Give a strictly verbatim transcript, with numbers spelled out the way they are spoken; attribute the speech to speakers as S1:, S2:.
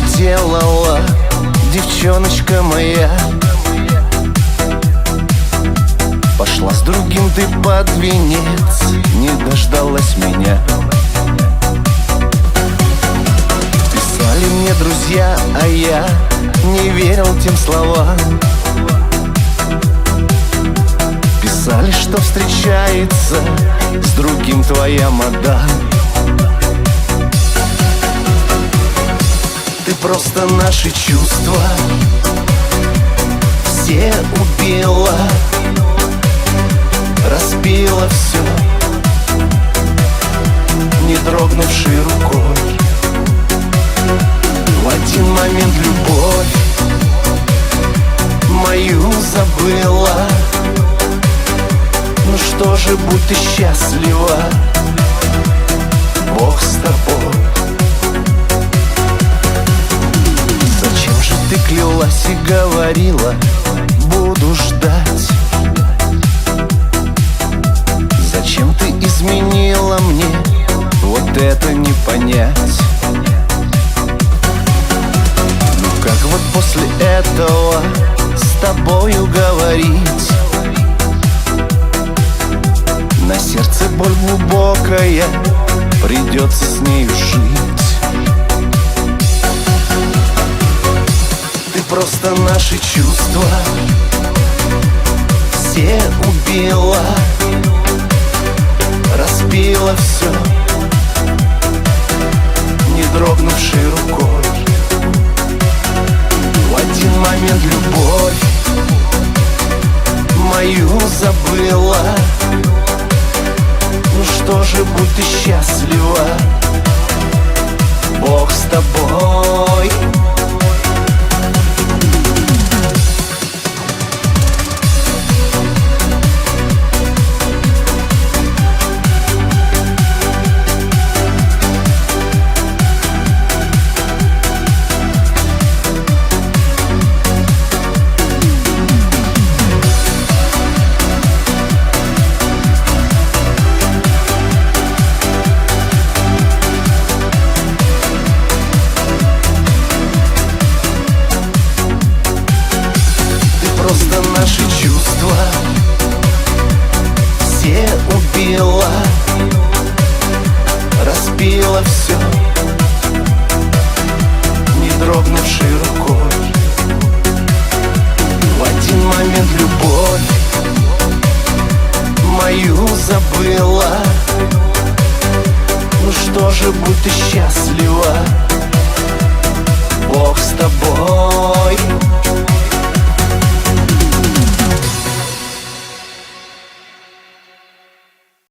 S1: наделала, девчоночка моя? Пошла с другим ты под венец, не дождалась меня. Писали мне друзья, а я не верил тем словам. Писали, что встречается с другим твоя мадам. Ты просто наши чувства все убила, разбила все, не дрогнувшей рукой. В один момент любовь мою забыла. Ну что же, будь ты счастлива, Бог с тобой. Зачем же ты клялась и говорила, буду ждать? Зачем ты изменила мне, вот это не понять. Ну как вот после этого с тобою говорить? На сердце боль глубокая, придется с нею жить. Ты просто наши чувства все убила, разбила все, не дрогнувшей рукой. В один момент любовь мою забыла. Ну что же, будь ты счастлива, Бог с тобой. Просто наши чувства все убила, разбила все, не дрогнувшей рукой. В один момент любовь мою забыла. Ну что же, будь ты счастлива,